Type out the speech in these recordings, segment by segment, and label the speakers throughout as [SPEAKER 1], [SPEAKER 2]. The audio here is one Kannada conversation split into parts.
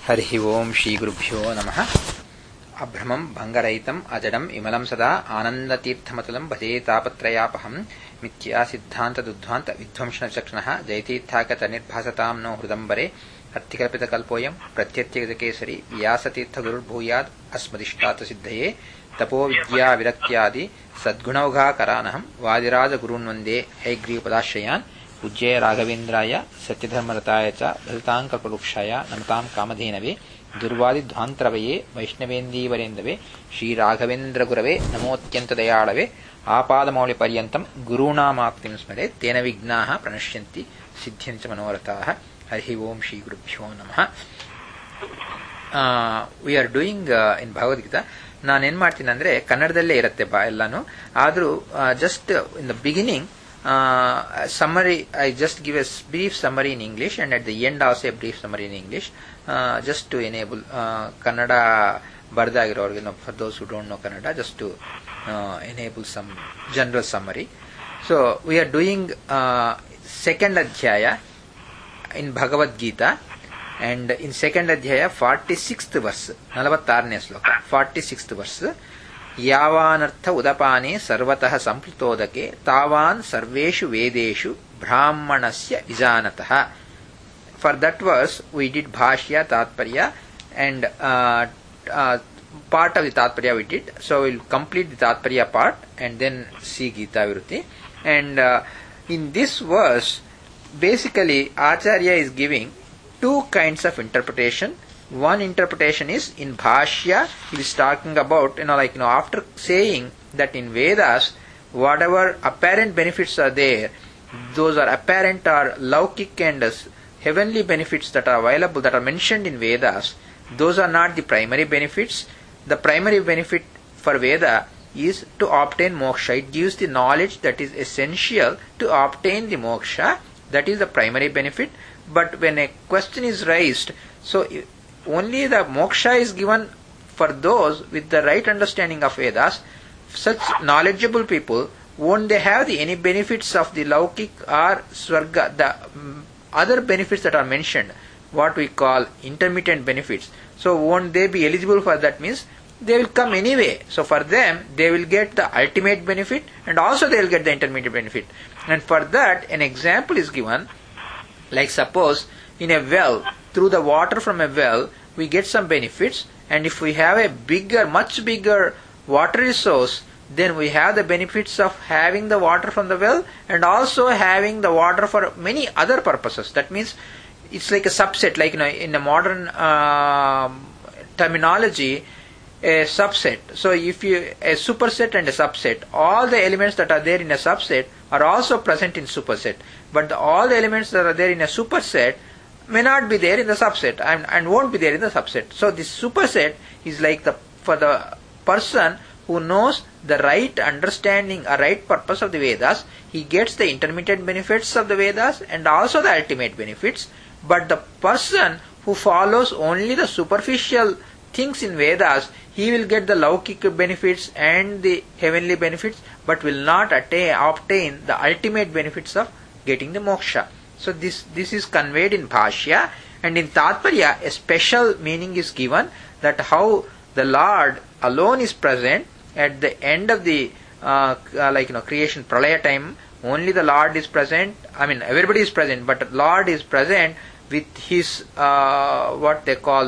[SPEAKER 1] हरिः ओं श्रीगुरुभ्यो नमः। अभ्रमं भङ्गरहितम् अजडम् इमलं सदा आनन्दतीर्थमतुलं भजे तापत्रयापहं मिथ्या सिद्धान्तदुद्ध्वान्त विध्वंसनचक्षणः जयतीर्थागतनिर्भासतां नो हृदम्बरे अर्थिकल्पितकल्पोऽयं प्रत्यत्यगतकेसरी व्यासतीर्थगुरुर्भूयात् अस्मदिष्टार्थसिद्धये तपो विद्या विरक्त्यादि सद्गुणौघाकरानहं वादिराजगुरून् हैग्रीवपदाश्रयान् पूज्य राघवेन्द्राय सत्यधर्मरताय च भजताङ्कल्पवृक्षाय नमतां कामधेनवे दुर्वादिध्वान्तरवये वैष्णवेन्दीवरेन्दवे श्रीराघवेन्द्रगुरवे नमोऽत्यन्तदयाळवे आपादमौलिपर्यन्तं गुरूणामाप्तिं स्मरेत् तेन विघ्नाः प्रणश्यन्ति सिद्ध्यन्ति मनोरथाः। हरिः ओं श्रीगुरुभ्यो नमः। We are doing in Bhagavadgita. ನಾನೇನ್ ಮಾಡ್ತೀನಿ ಅಂದ್ರೆ ಕನ್ನಡದಲ್ಲೇ ಇರುತ್ತೆ ಎಲ್ಲಾನು, ಆದ್ರೂ just in the beginning summary, I just give a brief summary in English and at the end also a brief summary in English, just to enable Kannada bardagiroorge, for those who don't know Kannada, just to enable some general summary. So we are doing second adhyaya in Bhagavad Gita, and in second adhyaya 46th verse, 46ನೇ ಶ್ಲೋಕ, 46th verse. ಯಾವಾನರ್ಥ ಉದಪಾನೆ ಸರ್ವತಃ ಸಂಪ್ಲುತೋದಕೆ ತಾವಾನ್ ಸರ್ವೇಷು ವೇದೇಷು ಬ್ರಾಹ್ಮಣಸ್ಯ ವಿಜಾನತಃ. For that verse we did ಭಾಷ್ಯ, ತಾತ್ಪರ್ಯ, and part of the Tatparya we did. So we'll complete the Tatparya part and then see Gita Virutti. And in this verse, basically Acharya is giving two kinds of interpretation. One interpretation is in Bhashya, he is talking about, after saying that in Vedas, whatever apparent benefits are there, those are apparent or laukik and heavenly benefits that are available, that are mentioned in Vedas. Those are not the primary benefits. The primary benefit for Veda is to obtain moksha. It gives the knowledge that is essential to obtain the moksha. That is the primary benefit. But when a question is raised, so only the moksha is given for those with the right understanding of Vedas. Such knowledgeable people, won't they have any benefits of the laukik or swarga, the other benefits that are mentioned, what we call intermittent benefits? So won't they be eligible for that? Means they will come anyway. So for them, they will get the ultimate benefit and also they will get the intermediate benefit. And for that, an example is given, like suppose in a well, through the water from a well, we get some benefits, and if we have a bigger, much bigger water resource, then we have the benefits of having the water from the well and also having the water for many other purposes. That means it's like a subset, like in a modern terminology, a subset. So if you a superset and a subset, all the elements that are there in a subset are also present in superset, but all the elements that are there in a superset may not be there in the subset and won't be there in the subset. So this superset is like for the person who knows the right understanding or right purpose of the Vedas, he gets the intermediate benefits of the Vedas and also the ultimate benefits. But the person who follows only the superficial things in Vedas, he will get the laukik benefits and the heavenly benefits, but will not obtain the ultimate benefits of getting the moksha. So this is conveyed in Bhashya, and in Tatparya a special meaning is given, that how the Lord alone is present at the end of the creation, pralaya time. Only the Lord is present. I mean, everybody is present, but Lord is present with his what they call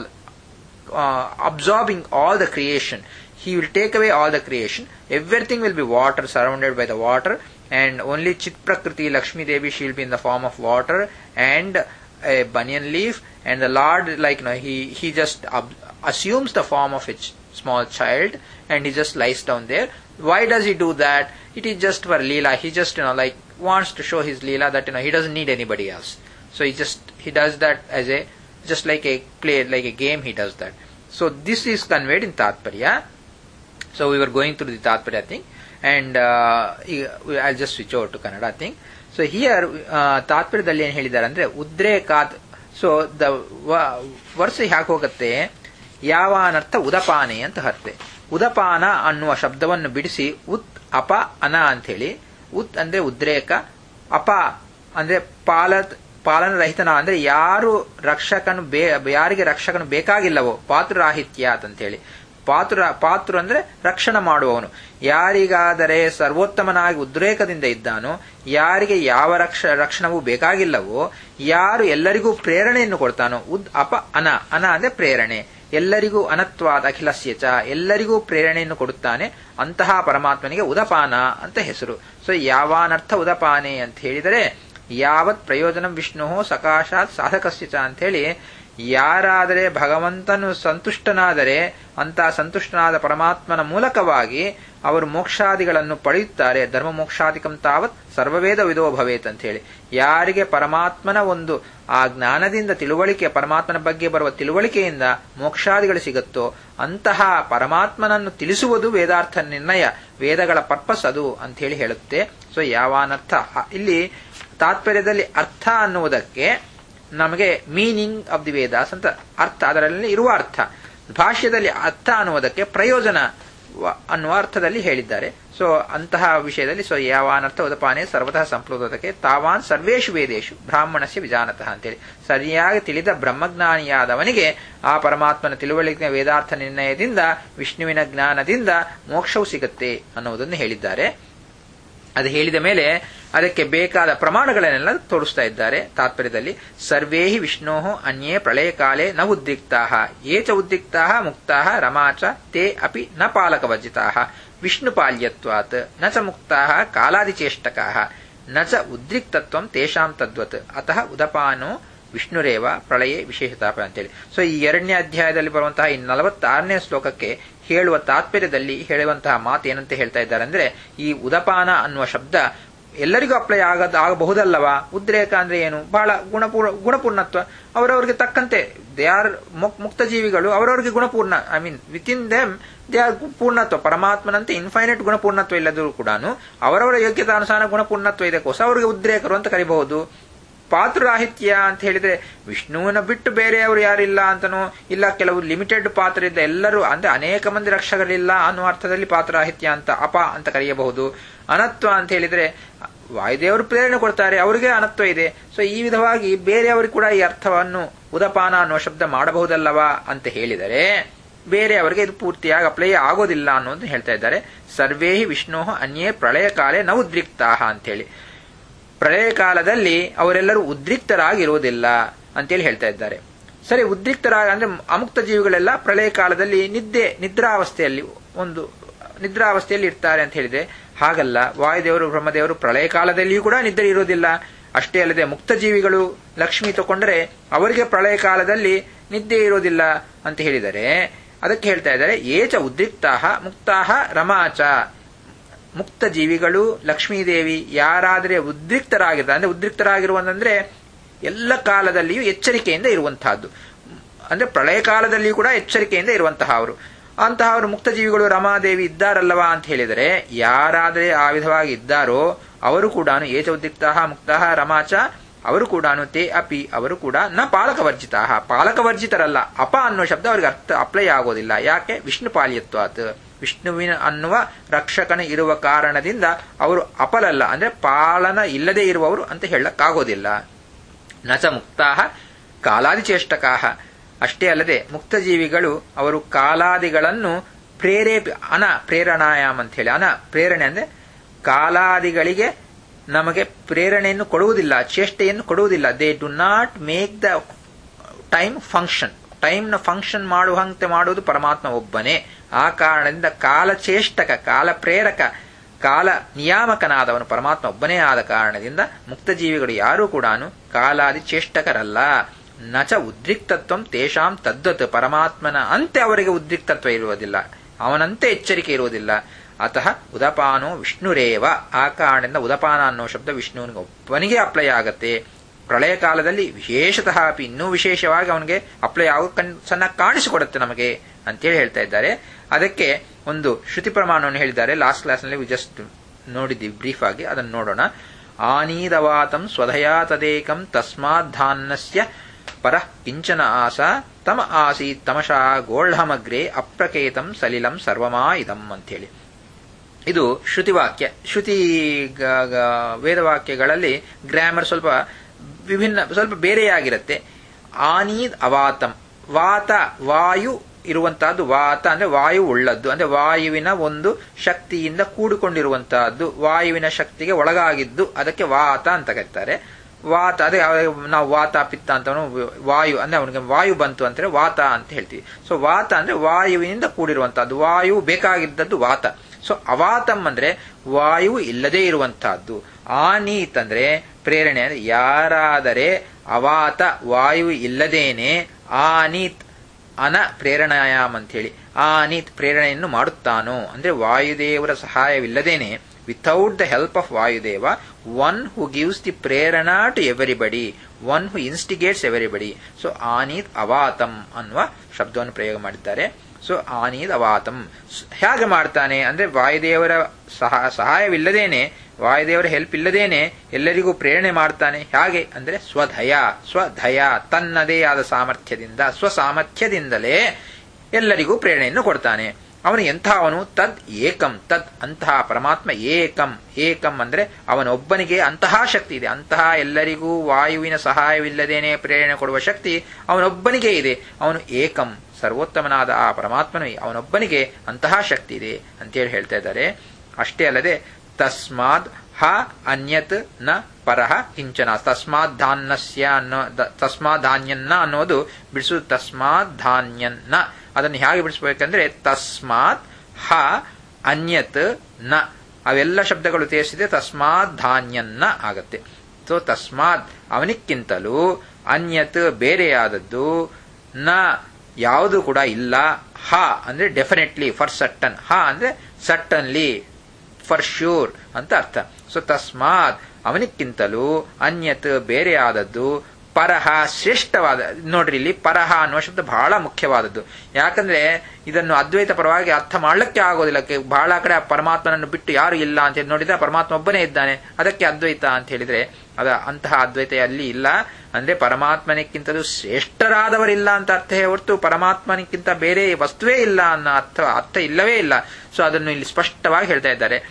[SPEAKER 1] absorbing all the creation. He will take away all the creation. Everything will be water, surrounded by the water, and only Chit Prakriti Lakshmi Devi, she will be in the form of water and a banyan leaf, and the Lord, he just assumes the form of a small child and he just lies down there. Why does he do that? It is just for Leela. He just wants to show his Leela that he doesn't need anybody else. So he does that as just like a play, like a game, he does that. So this is conveyed in Tatparya. So we were going through the Tatparya thing, and I'll just switch over to Kannada thing. So here ತಾತ್ಪರ್ಯದಲ್ಲಿ ಏನು ಹೇಳಿದ್ದಾರೆ ಅಂದ್ರೆ ಉದ್ರೇಕಾತ್. ಸೊ ದ ವರ್ಷ ಯಾಕೆ ಹೋಗುತ್ತೆ, ಯಾವ ಅನರ್ಥ ಉದಪಾನೆ ಅಂತ ಹತ್ತೆ. ಉದಪಾನ ಅನ್ನುವ ಶಬ್ದವನ್ನು ಬಿಡಿಸಿ ಉತ್ ಅಪ ಅನ ಅಂತ ಹೇಳಿ, ಉತ್ ಅಂದ್ರೆ ಉದ್ರೇಕ, ಅಪ ಅಂದ್ರೆ ಪಾಲನರಹಿತನ ಅಂದ್ರೆ ಯಾರು ರಕ್ಷಕನು ಯಾರಿಗೆ ರಕ್ಷಕನು ಬೇಕಾಗಿಲ್ಲವೋ ಪಾತೃರಾಹಿತ್ಯಾತ್ ಅಂತ ಹೇಳಿ. ಪಾತೃ ಅಂದ್ರೆ ರಕ್ಷಣೆ ಮಾಡುವವನು. ಯಾರಿಗಾದರೆ ಸರ್ವೋತ್ತಮನಾಗಿ ಉದ್ರೇಕದಿಂದ ಇದ್ದಾನೋ, ಯಾರಿಗೆ ಯಾವ ರಕ್ಷಣವೂ ಬೇಕಾಗಿಲ್ಲವೋ, ಯಾರು ಎಲ್ಲರಿಗೂ ಪ್ರೇರಣೆಯನ್ನು ಕೊಡ್ತಾನೋ, ಅನ ಅಂದ್ರೆ ಪ್ರೇರಣೆ, ಎಲ್ಲರಿಗೂ ಅನತ್ವಾದ ಅಖಿಲಸ್ಯ ಚ, ಎಲ್ಲರಿಗೂ ಪ್ರೇರಣೆಯನ್ನು ಕೊಡುತ್ತಾನೆ, ಅಂತಹ ಪರಮಾತ್ಮನಿಗೆ ಉದಪಾನ ಅಂತ ಹೆಸರು. ಸೊ ಯಾವಾನರ್ಥ ಉದಪಾನೆ ಅಂತ ಹೇಳಿದರೆ ಯಾವತ್ ಪ್ರಯೋಜನ ವಿಷ್ಣು ಸಕಾಶಾತ್ ಸಾಧಕಸ್ಯ ಚ ಅಂತ ಹೇಳಿ, ಯಾರಾದರೆ ಭಗವಂತನು ಸಂತುಷ್ಟನಾದರೆ ಅಂತಹ ಸಂತುಷ್ಟನಾದ ಪರಮಾತ್ಮನ ಮೂಲಕವಾಗಿ ಅವರು ಮೋಕ್ಷಾದಿಗಳನ್ನು ಪಡೆಯುತ್ತಾರೆ. ಧರ್ಮ ಮೋಕ್ಷಾದಿಕಂ ತಾವತ್ ಸರ್ವವೇದ ವಿದೋ ಭವೇತ್ ಅಂತ ಹೇಳಿ, ಯಾರಿಗೆ ಪರಮಾತ್ಮನ ಒಂದು ಆ ಜ್ಞಾನದಿಂದ ತಿಳುವಳಿಕೆ, ಪರಮಾತ್ಮನ ಬಗ್ಗೆ ಬರುವ ತಿಳುವಳಿಕೆಯಿಂದ ಮೋಕ್ಷಾದಿಗಳು ಸಿಗುತ್ತೋ ಅಂತಹ ಪರಮಾತ್ಮನನ್ನು ತಿಳಿಸುವುದು ವೇದಾರ್ಥ ನಿರ್ಣಯ, ವೇದಗಳ ಪರ್ಪಸ್ ಅದು ಅಂತ ಹೇಳಿ ಹೇಳುತ್ತೆ. ಸೊ ಯಾವಾನರ್ಥ, ಇಲ್ಲಿ ತಾತ್ಪರ್ಯದಲ್ಲಿ ಅರ್ಥ ಅನ್ನುವುದಕ್ಕೆ ನಮಗೆ ಮೀನಿಂಗ್ ಆಫ್ ದಿ ವೇದಾಸ್ ಅಂತ ಅರ್ಥ, ಅದರಲ್ಲಿ ಇರುವ ಅರ್ಥ. ಭಾಷ್ಯದಲ್ಲಿ ಅರ್ಥ ಅನ್ನುವುದಕ್ಕೆ ಪ್ರಯೋಜನ ಅನ್ನುವ ಅರ್ಥದಲ್ಲಿ ಹೇಳಿದ್ದಾರೆ. ಸೊ ಅಂತಹ ವಿಷಯದಲ್ಲಿ ಸೊ ಯಾವಾನರ್ಥ ಉದಪಾನೆ ಸರ್ವತಃ ಸಂಪ್ಲೋದಕ್ಕೆ ತಾವಾನ್ ಸರ್ವೇಷು ವೇದೇಶು ಬ್ರಾಹ್ಮಣಸ್ಯ ವಿಜಾನತಃ ಅಂತೇಳಿ, ಸರಿಯಾಗಿ ತಿಳಿದ ಬ್ರಹ್ಮಜ್ಞಾನಿಯಾದವನಿಗೆ ಆ ಪರಮಾತ್ಮನ ತಿಳುವಳಿಕೆ ವೇದಾರ್ಥ ನಿರ್ಣಯದಿಂದ ವಿಷ್ಣುವಿನ ಜ್ಞಾನದಿಂದ ಮೋಕ್ಷವು ಸಿಗುತ್ತೆ ಅನ್ನುವುದನ್ನು ಹೇಳಿದ್ದಾರೆ. ಅದು ಹೇಳಿದ ಮೇಲೆ ಅದಕ್ಕೆ ಬೇಕಾದ ಪ್ರಮಾಣಗಳನ್ನೆಲ್ಲ ತೋರಿಸ್ತಾ ಇದ್ದಾರೆ ತಾತ್ಪರ್ಯದಲ್ಲಿ. ಸರ್ವೇ ವಿಷ್ಣೋ ಅನ್ಯೇ ಪ್ರಳಯ ಕಾಲೇ ನ ಉದ್ರಿಕ್ತಾ ಯೇ ಚ ಉದ್ರಿಕ್ತಾ ಮುಕ್ತಾ ರಮಾಚ ತೇ ಅಪಿ ನ ಪಾಲಕವರ್ಜಿತಾ ವಿಷ್ಣು ಪಾಲ್ಯತ್ವಾತ್ ನ ಚ ಮುಕ್ತಾ ಕಾಲಾದಿಚೇಷ್ಟಕಾ ನ ಚ ಉದ್ರಿಕ್ತತ್ವಂ ತೇಷಾಂ ತದ್ವತ್ ಅತಃ ಉದಪಾನೋ ವಿಷ್ಣುರೇವ ಪ್ರಳಯೇ ವಿಶೇಷತಾಪ ಅಂತೇಳಿ. ಸೊ ಈ 2ನೇ ಅಧ್ಯಾಯದಲ್ಲಿ ಬರುವಂತಹ ಈ 46ನೇ ಶ್ಲೋಕಕ್ಕೆ ಹೇಳುವ ತಾತ್ಪರ್ಯದಲ್ಲಿ ಹೇಳುವಂತಹ ಮಾತು ಏನಂತ ಹೇಳ್ತಾ ಇದ್ದಾರೆ ಅಂದ್ರೆ, ಈ ಉದಪಾನ ಅನ್ನುವ ಶಬ್ದ ಎಲ್ಲರಿಗೂ ಅಪ್ಲೈ ಆಗಬಹುದಲ್ಲವಾ? ಉದ್ರೇಕ ಅಂದ್ರೆ ಏನು? ಬಹಳ ಗುಣಪೂರ್ಣತ್ವ ಅವರವರಿಗೆ ತಕ್ಕಂತೆ ದೇ ಆರ್ ಮುಕ್ತ ಜೀವಿಗಳು, ಅವರವರಿಗೆ ಗುಣಪೂರ್ಣ, I mean with in them they are ಪೂರ್ಣತ್ವ. ಪರಮಾತ್ಮನಂತೆ ಇನ್ಫೈನೈಟ್ ಗುಣಪೂರ್ಣತ್ವ ಇಲ್ಲದರೂ ಕೂಡ ಅವರವರ ಯೋಗ್ಯತಾನುಸಾರ ಗುಣಪೂರ್ಣತ್ವ ಇದಕ್ಕೋಸ್ಕರ ಅವರಿಗೆ ಉದ್ರೇಕರು ಅಂತ ಕರಿಬಹುದು. ಪಾತೃರಾಹಿತ್ಯ ಅಂತ ಹೇಳಿದ್ರೆ ವಿಷ್ಣುವಿನ ಬಿಟ್ಟು ಬೇರೆಯವರು ಯಾರಿಲ್ಲ ಅಂತನೋ, ಇಲ್ಲ ಕೆಲವು ಲಿಮಿಟೆಡ್ ಪಾತ್ರ ಇದ್ದ ಎಲ್ಲರೂ ಅಂದ್ರೆ ಅನೇಕ ಮಂದಿ ರಕ್ಷಕರಿಲ್ಲ ಅನ್ನುವ ಅರ್ಥದಲ್ಲಿ ಪಾತೃರಾಹಿತ್ಯ ಅಂತ ಅಂತ ಕರೆಯಬಹುದು. ಅನತ್ವ ಅಂತ ಹೇಳಿದ್ರೆ ವಾಯುದೇವರು ಪ್ರೇರಣೆ ಕೊಡ್ತಾರೆ, ಅವರಿಗೆ ಅನತ್ವ ಇದೆ. ಸೊ ಈ ವಿಧವಾಗಿ ಬೇರೆಯವರಿಗೆ ಕೂಡ ಈ ಅರ್ಥವನ್ನು ಉದಪಾನ ಅನ್ನುವ ಶಬ್ದ ಮಾಡಬಹುದಲ್ಲವಾ ಅಂತ ಹೇಳಿದರೆ ಬೇರೆಯವರಿಗೆ ಇದು ಪೂರ್ತಿಯಾಗಿ ಅಪ್ಲೈ ಆಗೋದಿಲ್ಲ ಅನ್ನೋದು ಹೇಳ್ತಾ ಇದ್ದಾರೆ. ಸರ್ವೇ ವಿಷ್ಣು ಅನ್ಯೇ ಪ್ರಳಯ ಕಾಲೇ ನ ಉದ್ರಿಕ್ತಾ ಅಂತೇಳಿ, ಪ್ರಳಯ ಕಾಲದಲ್ಲಿ ಅವರೆಲ್ಲರೂ ಉದ್ರಿಕ್ತರಾಗಿರುವುದಿಲ್ಲ ಅಂತೇಳಿ ಹೇಳ್ತಾ ಇದ್ದಾರೆ. ಸರಿ, ಅಂದ್ರೆ ಅಮುಕ್ತ ಜೀವಿಗಳೆಲ್ಲ ಪ್ರಳಯ ಕಾಲದಲ್ಲಿ ನಿದ್ರಾವಸ್ಥೆಯಲ್ಲಿ ಇರ್ತಾರೆ ಅಂತ ಹೇಳಿದೆ. ಹಾಗಲ್ಲ, ವಾಯುದೇವರು ಬ್ರಹ್ಮದೇವರು ಪ್ರಳಯ ಕಾಲದಲ್ಲಿಯೂ ಕೂಡ ನಿದ್ರೆ ಇರೋದಿಲ್ಲ. ಅಷ್ಟೇ ಅಲ್ಲದೆ ಮುಕ್ತ ಜೀವಿಗಳು ಲಕ್ಷ್ಮಿ ತಗೊಂಡ್ರೆ ಅವರಿಗೆ ಪ್ರಳಯ ಕಾಲದಲ್ಲಿ ನಿದ್ದೆ ಇರೋದಿಲ್ಲ ಅಂತ ಹೇಳಿದರೆ ಅದಕ್ಕೆ ಹೇಳ್ತಾ ಇದ್ದಾರೆ ಏಚ ಉದ್ರಿಕ್ತಾ ಮುಕ್ತಾ ರಮಾಚ. ಮುಕ್ತ ಜೀವಿಗಳು ಲಕ್ಷ್ಮೀದೇವಿ ಯಾರಾದರೆ ಉದ್ರಿಕ್ತರಾಗಿರ್ತಾರೆ, ಅಂದ್ರೆ ಉದ್ರಿಕ್ತರಾಗಿರುವಂದ್ರೆ ಎಲ್ಲ ಕಾಲದಲ್ಲಿಯೂ ಎಚ್ಚರಿಕೆಯಿಂದ ಇರುವಂತಹದ್ದು, ಅಂದ್ರೆ ಪ್ರಳಯ ಕಾಲದಲ್ಲಿಯೂ ಕೂಡ ಎಚ್ಚರಿಕೆಯಿಂದ ಇರುವಂತಹ ಅವರು, ಅಂತಹವರು ಮುಕ್ತ ಜೀವಿಗಳು ರಮಾದೇವಿ ಇದ್ದಾರಲ್ಲವಾ ಅಂತ ಹೇಳಿದರೆ ಯಾರಾದರೆ ಆ ವಿಧವಾಗಿ ಇದ್ದಾರೋ ಅವರು ಕೂಡ ಏಚ ಉದ್ರಿಕ್ತಾ ಮುಕ್ತಾ ರಮಾಚ, ಅವರು ಕೂಡ ತೇ ಅಪಿ, ಅವರು ಕೂಡ ನ ಪಾಲಕವರ್ಜಿತಾ, ಪಾಲಕವರ್ಜಿತರಲ್ಲ. ಅಪ ಅನ್ನೋ ಶಬ್ದ ಅವರಿಗೆ ಅರ್ಥ ಅಪ್ಲೈ ಆಗೋದಿಲ್ಲ. ಯಾಕೆ? ವಿಷ್ಣು ಪಾಲ್ಯತ್ವಾತ್, ವಿಷ್ಣುವಿನ ಅನ್ನುವ ರಕ್ಷಕನ ಇರುವ ಕಾರಣದಿಂದ ಅವರು ಅಪಲಲ್ಲ, ಅಂದ್ರೆ ಪಾಲನ ಇಲ್ಲದೆ ಇರುವವರು ಅಂತ ಹೇಳಕ್ಕಾಗೋದಿಲ್ಲ. ನಚ ಮುಕ್ತಾ ಕಾಲಾದಿಚೇಷ್ಟಕಾ, ಅಷ್ಟೇ ಅಲ್ಲದೆ ಮುಕ್ತ ಜೀವಿಗಳು ಅವರು ಕಾಲಾದಿಗಳನ್ನು ಪ್ರೇರಣಾಯಾಮ್ ಅಂತ ಹೇಳಿ, ಪ್ರೇರಣೆ ಅಂದ್ರೆ ಕಾಲಾದಿಗಳಿಗೆ ನಮಗೆ ಪ್ರೇರಣೆಯನ್ನು ಕೊಡುವುದಿಲ್ಲ, ಚೇಷ್ಟೆಯನ್ನು ಕೊಡುವುದಿಲ್ಲ. They do not make the time function. ಟೈಮ್ನ ಫಂಕ್ಷನ್ ಮಾಡುವಂತೆ ಮಾಡುವುದು ಪರಮಾತ್ಮ ಒಬ್ಬನೇ. ಆ ಕಾರಣದಿಂದ ಕಾಲಚೇಷ್ಟಕ, ಕಾಲ ಪ್ರೇರಕ, ಕಾಲ ನಿಯಾಮಕನಾದವನು ಪರಮಾತ್ಮ ಒಬ್ಬನೇ ಆದ ಕಾರಣದಿಂದ ಮುಕ್ತ ಜೀವಿಗಳು ಯಾರೂ ಕೂಡ ಕಾಲಾದಿ ಚೇಷ್ಟಕರಲ್ಲ. ನಚ ಉದ್ರಿಕ್ತತ್ವಂ ತೇಷಾಂ ತದ್ವತ್, ಪರಮಾತ್ಮನ ಅಂತೆ ಅವರಿಗೆ ಉದ್ರಿಕ್ತತ್ವ ಇರುವುದಿಲ್ಲ, ಅವನಂತೆ ಎಚ್ಚರಿಕೆ ಇರುವುದಿಲ್ಲ. ಅತಃ ಉದಪಾನೋ ವಿಷ್ಣುರೇವ, ಆ ಕಾರಣದಿಂದ ಉದಪಾನ ಅನ್ನೋ ಶಬ್ದ ವಿಷ್ಣುವಿನಿಗೆ ಒಬ್ಬನಿಗೆ ಅಪ್ಲೈ ಆಗತ್ತೆ. ಪ್ರಳಯ ಕಾಲದಲ್ಲಿ ವಿಶೇಷತಃ ಇನ್ನೂ ವಿಶೇಷವಾಗಿ ಅವನಿಗೆ ಅಪ್ಲೈ ಆಗೋ ಚೆನ್ನಾಗಿ ಕಾಣಿಸಿಕೊಡುತ್ತೆ ನಮಗೆ ಅಂತೇಳಿ ಹೇಳ್ತಾ ಇದ್ದಾರೆ. ಅದಕ್ಕೆ ಒಂದು ಶ್ರುತಿ ಪ್ರಮಾಣವನ್ನು ಹೇಳಿದ್ದಾರೆ. ಲಾಸ್ಟ್ ಕ್ಲಾಸ್ನಲ್ಲಿ ಜಸ್ಟ್ ನೋಡಿದ್ದೀವಿ ಬ್ರೀಫ್ ಆಗಿ, ಅದನ್ನು ನೋಡೋಣ. ಆನೀದವಾತಂ ಸ್ವಧಯಾ ತದೇಕಂ ತಸ್ಮಾದ್ದಾನ್ನಸ್ಯ ಪರಃ ಕಿಂಚನ ಆಸಾ ತಮ ಆಸೀತ್ ತಮಶಾ ಗೋಳ್ಹಮಗ್ರೆ ಅಪ್ರಕೇತಂ ಸಲಿಲಂ ಸರ್ವಮಾ ಇದಂ ಅಂತೇಳಿ. ಇದು ಶ್ರುತಿವಾಕ್ಯ. ವೇದವಾಕ್ಯಗಳಲ್ಲಿ ಗ್ರಾಮರ್ ಸ್ವಲ್ಪ ವಿಭಿನ್ನ ಸ್ವಲ್ಪ ಬೇರೆಯಾಗಿರುತ್ತೆ. ಆನೀದ್ ಅವಾತಂ, ವಾತ ವಾಯು ಇರುವಂತಹದ್ದು, ವಾತ ಅಂದ್ರೆ ವಾಯು ಉಳ್ಳದ್ದು, ಅಂದ್ರೆ ವಾಯುವಿನ ಒಂದು ಶಕ್ತಿಯಿಂದ ಕೂಡಿಕೊಂಡಿರುವಂತಹದ್ದು, ವಾಯುವಿನ ಶಕ್ತಿಗೆ ಒಳಗಾಗಿದ್ದು, ಅದಕ್ಕೆ ವಾತ ಅಂತ ಕರೀತಾರೆ. ವಾತ ಅದೇ ನಾವು ವಾತ ಪಿತ್ತ ಅಂತ ವಾಯು ಅಂದ್ರೆ ಅವನಿಗೆ ವಾಯು ಬಂತು ಅಂತಾರೆ ವಾತ ಅಂತ ಹೇಳ್ತೀವಿ. ಸೊ ವಾತ ಅಂದ್ರೆ ವಾಯುವಿನಿಂದ ಕೂಡಿರುವಂತಹದ್ದು, ವಾಯು ಬೇಕಾಗಿದ್ದದ್ದು ವಾತ. ಸೊ ಅವಾತಂ ಅಂದ್ರೆ ವಾಯು ಇಲ್ಲದೇ ಇರುವಂತಹದ್ದು. ಆನೀತ್ ಅಂದ್ರೆ ಪ್ರೇರಣೆ, ಅಂದ್ರೆ ಯಾರಾದರೆ ಅವಾತ ವಾಯು ಇಲ್ಲದೇನೆ ಆನೀತ್ ಅನ ಪ್ರೇರಣಾಯಾಮ್ ಅಂತ ಹೇಳಿ ಆನೀತ್ ಪ್ರೇರಣೆಯನ್ನು ಮಾಡುತ್ತಾನೋ, ಅಂದ್ರೆ ವಾಯುದೇವರ ಸಹಾಯವಿಲ್ಲದೇನೆ, without the help of Vayudeva, one who gives the ಪ್ರೇರಣಾ to everybody, one who instigates everybody. So ಆನೀತ್ ಅವಾತಂ ಅನ್ನುವ ಶಬ್ದವನ್ನು ಪ್ರಯೋಗ ಮಾಡಿದ್ದಾರೆ. ಸೊ ಆನೀದ್ ಅವಾತಂ ಹೇಗೆ ಮಾಡ್ತಾನೆ ಅಂದ್ರೆ ವಾಯುದೇವರ ಸಹಾಯವಿಲ್ಲದೇನೆ, ವಾಯುದೇವರ ಹೆಲ್ಪ್ ಇಲ್ಲದೇನೆ ಎಲ್ಲರಿಗೂ ಪ್ರೇರಣೆ ಮಾಡ್ತಾನೆ. ಹೇಗೆ ಅಂದ್ರೆ ಸ್ವಧಯ ತನ್ನದೇ ಆದ ಸಾಮರ್ಥ್ಯದಿಂದ, ಸ್ವಸಾಮರ್ಥ್ಯದಿಂದಲೇ ಎಲ್ಲರಿಗೂ ಪ್ರೇರಣೆಯನ್ನು ಕೊಡ್ತಾನೆ. ಅವನು ಎಂಥವನು? ತದ್ ಏಕಂ, ತದ್ ಅಂತಹ ಪರಮಾತ್ಮ ಏಕಂ ಅಂದ್ರೆ ಅವನೊಬ್ಬನಿಗೆ ಅಂತಹ ಶಕ್ತಿ ಇದೆ. ಅಂತಹ ಎಲ್ಲರಿಗೂ ವಾಯುವಿನ ಸಹಾಯವಿಲ್ಲದೇನೆ ಪ್ರೇರಣೆ ಕೊಡುವ ಶಕ್ತಿ ಅವನೊಬ್ಬನಿಗೆ ಇದೆ. ಅವನು ಏಕಂ, ಸರ್ವೋತ್ತಮನಾದ ಆ ಪರಮಾತ್ಮನು ಅವನೊಬ್ಬನಿಗೆ ಅಂತಹ ಶಕ್ತಿ ಇದೆ ಅಂತೇಳಿ ಹೇಳ್ತಾ ಇದ್ದಾರೆ. ಅಷ್ಟೇ ಅಲ್ಲದೆ ತಸ್ಮಾದ್ ಹ ಅನ್ಯತ್ ನ ಪರಹ ಕಿಂಚನ, ತಸ್ಮಾದ್ ಧಾನ್ಯನ್ನ ಅನ್ನೋದು ಬಿಡಿಸುವುದು ತಸ್ಮಾದ್ ಧಾನ್ಯನ್ನ. ಅದನ್ನು ಹೇಗೆ ಬಿಡಿಸಬೇಕಂದ್ರೆ ತಸ್ಮಾತ್ ಹ ಅನ್ಯತ್ ನ, ಅವೆಲ್ಲ ಶಬ್ದಗಳು ಸೇರಿಸಿದೆ ತಸ್ಮಾತ್ ಧಾನ್ಯನ್ನ ಆಗತ್ತೆ. ಸೊ ತಸ್ಮಾತ್ ಅವನಿಕ್ಕಿಂತಲೂ, ಅನ್ಯತ್ ಬೇರೆಯಾದದ್ದು, ನ ಯಾವುದು ಕೂಡ ಇಲ್ಲ, ಹ ಅಂದ್ರೆ ಡೆಫಿನೆಟ್ಲಿ ಫಾರ್ ಸರ್ಟನ್, ಹ ಅಂದ್ರೆ ಸರ್ಟನ್ಲಿ ಫಾರ್ ಶ್ಯೂರ್ ಅಂತ ಅರ್ಥ. ಸೊ ತಸ್ಮಾತ್ ಅವನಿಕ್ಕಿಂತಲೂ, ಅನ್ಯತ್ ಬೇರೆಯಾದದ್ದು, ಪರಹ ಶ್ರೇಷ್ಠವಾದ. ನೋಡ್ರಿ ಇಲ್ಲಿ ಪರಹ ಅನ್ನುವ ಶಬ್ದ ಬಹಳ ಮುಖ್ಯವಾದದ್ದು. ಯಾಕಂದ್ರೆ ಇದನ್ನು ಅದ್ವೈತ ಪರವಾಗಿ ಅರ್ಥ ಮಾಡ್ಲಿಕ್ಕೆ ಆಗೋದಿಲ್ಲ. ಬಹಳ ಕಡೆ ಪರಮಾತ್ಮನನ್ನು ಬಿಟ್ಟು ಯಾರು ಇಲ್ಲ ಅಂತ ಹೇಳಿ ನೋಡಿದ್ರೆ ಪರಮಾತ್ಮ ಒಬ್ಬನೇ ಇದ್ದಾನೆ, ಅದಕ್ಕೆ ಅದ್ವೈತ ಅಂತ ಹೇಳಿದ್ರೆ ಅಂತಹ ಅದ್ವೈತ ಅಲ್ಲಿ ಇಲ್ಲ. ಅಂದ್ರೆ ಪರಮಾತ್ಮನಿಕ್ಕಿಂತಲೂ ಶ್ರೇಷ್ಠರಾದವರಿಲ್ಲ ಅಂತ ಅರ್ಥ ಹೊರತು ಪರಮಾತ್ಮನಿಕ್ಕಿಂತ ಬೇರೆ ವಸ್ತುವೇ ಇಲ್ಲ ಅನ್ನೋ ಅರ್ಥ ಇಲ್ಲವೇ ಇಲ್ಲ. ಸೊ ಅದನ್ನು ಇಲ್ಲಿ ಸ್ಪಷ್ಟವಾಗಿ ಹೇಳ್ತಾ ಇದ್ದಾರೆ.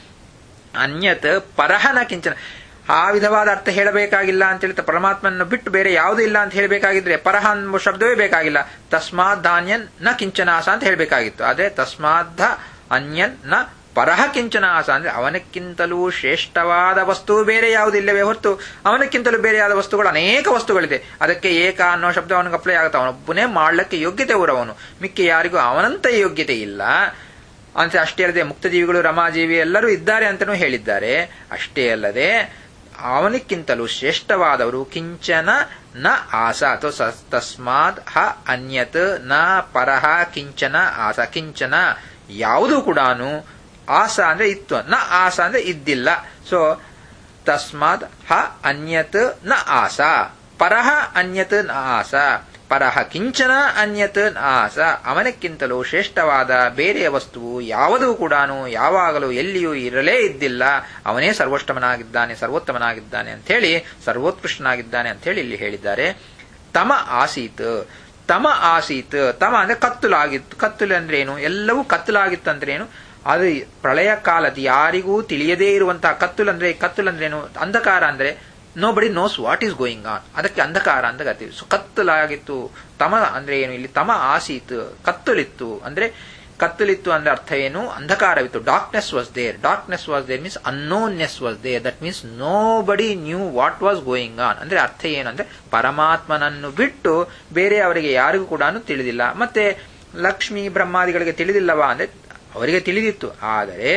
[SPEAKER 1] ಅನ್ಯತ್ ಪರಹನ ಕಿಂಚನ, ಆ ವಿಧವಾದ ಅರ್ಥ ಹೇಳಬೇಕಾಗಿಲ್ಲ ಅಂತ ಹೇಳ್ತಾ ಪರಮಾತ್ಮನ ಬಿಟ್ಟು ಬೇರೆ ಯಾವುದೂ ಇಲ್ಲ ಅಂತ ಹೇಳಬೇಕಾಗಿದ್ರೆ ಪರಹ ಅನ್ನುವ ಶಬ್ದವೇ ಬೇಕಾಗಿಲ್ಲ. ತಸ್ಮಾತ್ ಧಾನ್ಯನ್ ನ ಕಿಂಚನಾಸ ಅಂತ ಹೇಳಬೇಕಾಗಿತ್ತು. ಅದೇ ತಸ್ಮಾತ್ ಅನ್ಯನ್ ನ ಪರಹ ಕಿಂಚನಾಸ ಅಂದ್ರೆ ಅವನಕ್ಕಿಂತಲೂ ಶ್ರೇಷ್ಠವಾದ ವಸ್ತು ಬೇರೆ ಯಾವುದಿಲ್ಲವೇ ಹೊರತು ಅವನಕ್ಕಿಂತಲೂ ಬೇರೆಯಾದ ವಸ್ತುಗಳು ಅನೇಕ ವಸ್ತುಗಳಿದೆ. ಅದಕ್ಕೆ ಏಕ ಅನ್ನೋ ಶಬ್ದ ಅವನಿಗೆ ಅಪ್ಲೈ ಆಗುತ್ತೆ. ಅವನೊಬ್ಬನೇ ಮಾಡ್ಲಿಕ್ಕೆ ಯೋಗ್ಯತೆ ಉರವನು, ಮಿಕ್ಕಿ ಯಾರಿಗೂ ಅವನಂತ ಯೋಗ್ಯತೆ ಇಲ್ಲ ಅಂತ. ಅಷ್ಟೇ ಅಲ್ಲದೆ ಮುಕ್ತಜೀವಿಗಳು, ರಮಾಜೀವಿ ಎಲ್ಲರೂ ಇದ್ದಾರೆ ಅಂತನೂ ಹೇಳಿದ್ದಾರೆ. ಅಷ್ಟೇ ಅಲ್ಲದೆ ಅವನಿಕ್ಕಿಂತಲೂ ಶ್ರೇಷ್ಠವಾದವರು ಕಿಂಚನ ನ ಆಸ, ಅಥವಾ ತಸ್ಮಾತ್ ಹ ಅನ್ಯತ್ ನ ಪರಹ ಕಿಂಚನ ಆಸ. ಕಿಂಚನ ಯಾವುದೂ ಕೂಡ, ಆಸ ಅಂದ್ರೆ ಇತ್ತು, ನ ಆಸ ಅಂದ್ರೆ ಇದ್ದಿಲ್ಲ. ಸೊ ತಸ್ಮಾತ್ ಹ ಅನ್ಯತ್ ನ ಆಸ, ಪರಹ ಅನ್ಯತ್ ನ ಆಸ, ಪರಹ ಕಿಂಚನ ಅನ್ಯತ್ ನ ಆಸ. ಅವನಕ್ಕಿಂತಲೂ ಶ್ರೇಷ್ಠವಾದ ಬೇರೆಯ ವಸ್ತುವು ಯಾವುದೂ ಕೂಡ ಯಾವಾಗಲೂ ಎಲ್ಲಿಯೂ ಇರಲೇ ಇದ್ದಿಲ್ಲ. ಅವನೇ ಸರ್ವೋತ್ತಮನಾಗಿದ್ದಾನೆ ಅಂತ ಹೇಳಿ, ಸರ್ವೋತ್ಕೃಷ್ಟನಾಗಿದ್ದಾನೆ ಅಂತ ಹೇಳಿ ಇಲ್ಲಿ ಹೇಳಿದ್ದಾರೆ. ತಮ ಆಸೀತ್, ತಮ ಆಸೀತ್, ತಮ ಅಂದ್ರೆ ಕತ್ತಲಾಗಿತ್ತು. ಕತ್ತಲು ಅಂದ್ರೆ ಏನು? ಎಲ್ಲವೂ ಕತ್ತಲಾಗಿತ್ತು ಅಂದ್ರೆ ಏನು? ಅದು ಪ್ರಳಯ ಕಾಲದ ಯಾರಿಗೂ ತಿಳಿಯದೇ ಇರುವಂತಹ ಕತ್ತಲು ಅಂದ್ರೆ ಏನು? ಅಂಧಕಾರ ಅಂದ್ರೆ nobody knows what is going on, ಅದಕ್ಕೆ ಅಂಧಕಾರ ಅಂತ ಕರಿತೀವಿ. ಸೊ ಕತ್ತಲಾಗಿತ್ತು. ತಮ ಅಂದ್ರೆ ಏನು? ಇಲ್ಲಿ ತಮ ಆಸೀತ್, ಕತ್ತಲಿತ್ತು ಅಂದ್ರೆ ಅರ್ಥ ಏನು? ಅಂಧಕಾರವಿತ್ತು. Darkness was there means unknownness was there. That means nobody knew what was going on. ಅಂದ್ರೆ ಅರ್ಥ ಏನು ಅಂದ್ರೆ ಪರಮಾತ್ಮನನ್ನು ಬಿಟ್ಟು ಬೇರೆ ಅವರಿಗೆ ಯಾರಿಗೂ ಕೂಡ ತಿಳಿದಿಲ್ಲ. ಮತ್ತೆ ಲಕ್ಷ್ಮೀ ಬ್ರಹ್ಮಾದಿಗಳಿಗೆ ತಿಳಿದಿಲ್ಲವಾ ಅಂದ್ರೆ ಅವರಿಗೆ ತಿಳಿದಿತ್ತು, ಆದರೆ